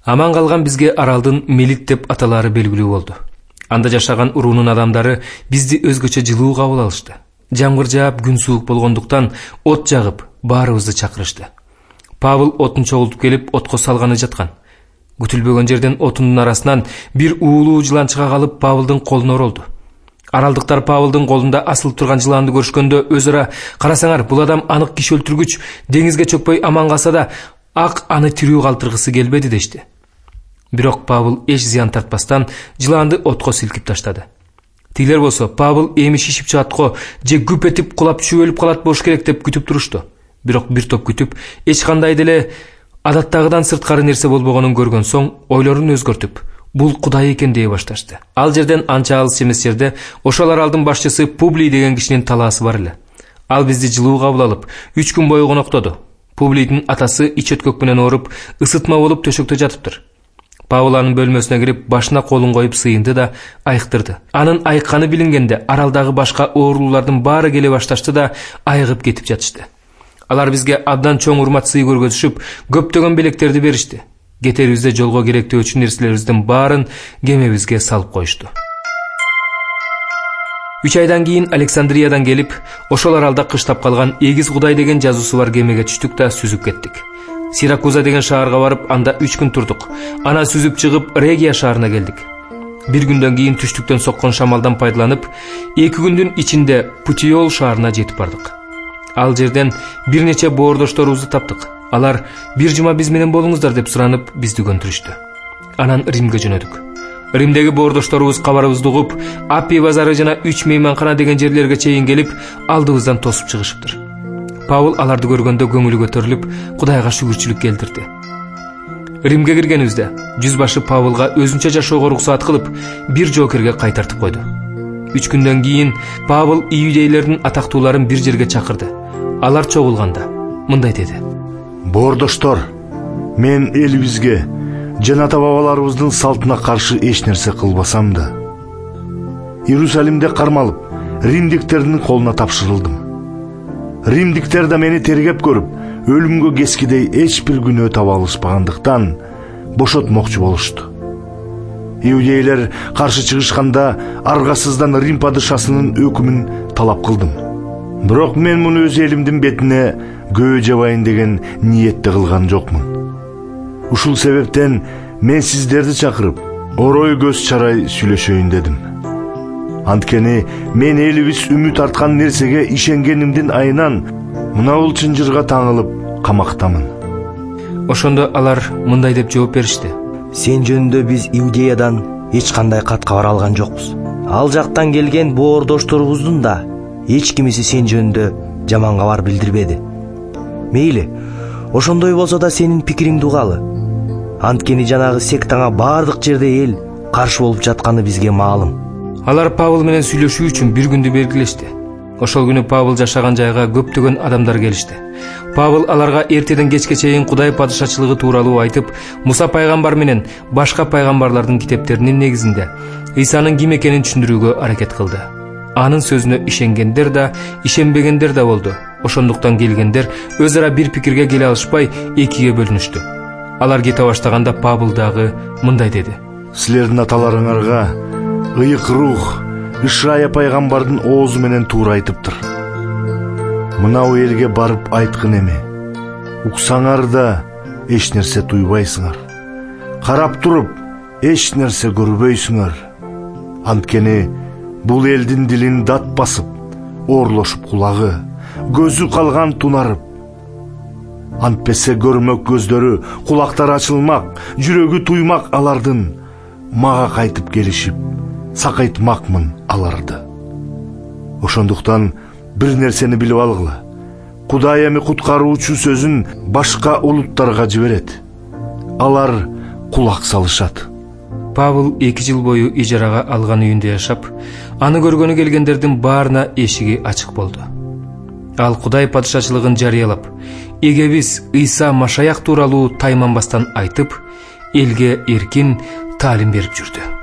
Аман калган бизге аралдын Мелит деп аталары белгилүү болду. Анда жашаган уруунун адамдары бизди өзгөчө жылуу кабыл алышты. Жамгыр жаап, күн суук болгондуктан от жагып, баарыбызды чакырышты. Павыл отун чогултуп келип, отко салганы жаткан. Күтүлбөгөн жерден отундун арасынан бир уулуу жылан чыга калып, Павылдын колуна оролду. Аралдыктар Павылдын колунда асылып турган жыланды көрүшкөндө өз ара: "Карасаңар, бул адам анык киши өлтүргүч, деңизге чөкпөй аман калса да, ак аны тирүү калтыргысы келбеди" дешти. Бирок Павыл эч зыян тартпастан жыланды отко силкип таштады. Тилер болсо, Павыл эми шишип чыгатко, же күп этип кулап түшүп өлүп калат болуш керек деп күтүп турушту. Бирок бир топ күтүп, эч кандай деле адаттагыдан сырткары нерсе болбогонун көргөн соң, ойлорун өзгөртүп, бул Кудай экен дей башташты. Ал жерден анча алыс эмес жерде ошол аралдын башчысы Публий деген кишинин талаасы бар эле. Ал бизди жылуу кабыл алып, 3 күн бою коноктоду. Публийдин атасы ич өткөк менен ооруп, ысытма болуп төшөктө жатыптыр. Павыл анын бөлмөсүнө кирип, башына колун коюп сыйынды да айыктырды. Анын айыкканы билингенде, аралдагы башка оорулуулардын баары келе башташты да айыгып кетип жатышты. Алар бизге абдан чоң урмат сый көргөзүшүп, көптөгөн белектерди беришти. Кетерибизде жолго керектөөчү нерселерибиздин баарын кемебизге салып коюшту. 3 айдан кийин Александриядан келип, ошол аралда кыштап калган Эгиз Кудай деген жазуусу бар кемеге түштүк да сүзүп кеттик. Сиракуза деген шаарга барып, анда 3 күн турдук. Ана сүзүп чыгып, Регия шаарына келдик. Бир күндөн кийин түштүктөн соккон шамалдан пайдаланып, 2 күндүн ичинде Путиол шаарына жетип бардык. Ал жерден бир нече боордошторубузду таптык. Алар: "Бир жума биз менен болуңуздар" деп суранып, бизди көндүрүштү. Анан Римге жөнөдүк. Римдеги боордошторубуз кабарыбызды угуп, Аппий базары жана 3 мейманкана деген жерлерге чейин келип, алдыбыздан тосуп чыгышыптыр. Павыл аларды көргөндө көңүлү көтөрүлүп, Кудайга шүгүрчүлүк келтирди. Римге киргенибизде жүзбашы Павылга өзүнчө жашоого уруксаат кылып, бир жоокерге кайтартып койду. 3 күндөн кийин Павыл иудейлердин атактууларын бир жерге чакырды. Алар чогулганда мындай деди: "Боордоштор, мен элибизге жана ата-бабаларыбыздын салтына каршы эч нерсе кылбасам да, Иерусалимде кармалып, римдиктердин колуна тапшырылдым. Римдиктер да мени тергеп көрүп, өлүмгө кескидей эч бир күнөө таба алышпагандыктан бошотмокчу болушту. Иудейлер каршы чыгышканда аргасыздан Рим падышасынын өкүмүн талап кылдым. Бирок мен муну өз элимдин бетине көө жабайын деген ниетте кылган жокмун. Ушул себептен мен сиздерди чакырып, орой көз чарай сүйлөшөйүн дедим. Анткени мен элибиз үмүт арткан нерсеге ишенгенимдин айынан мына бул чынжырга таңылып камактамын." Ошондо алар мындай деп жооп беришти: "Сен жөнүндө биз Иудеядан эч кандай кат кабар алган жокпуз. Ал жактан келген боордошторубуздун да эч кимиси сен жөнүндө жаман кабар билдирбеди. Мейли, ошондой болсо да сенин пикириңди угалы. Анткени жанагы сектаңа бардык жерде эл каршы болуп жатканы бизге маалым." Алар Павыл менен сүйлөшүү үчүн бир күндү белгилешти. Ошол күнү Павыл жашаган жайга көптөгөн адамдар келишти. Павыл аларга эртеден кечке чейин Кудай падышачылыгы тууралуу айтып, Муса пайгамбар менен башка пайгамбарлардын китептеринин негизинде Исанын ким экенин түшүндүрүүгө аракет кылды. Анын сөзүнө ишенгендер да, ишенбегендер да болду. Ошондуктан келгендер өз ара бир пикирге келе алышпай экиге бөлүнүштү. Алар кете баштаганда Павыл дагы мындай деди: "Силердин аталарыңарга ыйык рух Ишая пайгамбардын оозу менен туура айтыптыр. Мынау элге барып айткын эми. Уксаңар да эч нерсе туйбайсыңар. Карап туруп эч нерсе көрбөйсүңөр. Анткени бул элдин дилин дат басып, оорлошуп кулагы, көзү калган тунарып. Антпесе көрмөк көздөрү, кулактары ачылмак, жүрөгү туймак алардын, мага кайтып келишип, сакайтмакмын аларды. Ошондуктан бир нерсени билип алгыла. Кудай эми куткаруучу сөзүн башка улуттарга жиберет. Алар кулак салышат." Павыл 2 жыл бою ижарага алган үйүндө жашап, аны көргөнү келгендердин баарына эшиги ачык болду. Ал Кудай падышачылыгын жарыялап, эгебиз Ыйса Машаяк тууралуу тайманбастан айтып, элге эркин таалим берип жүрдү.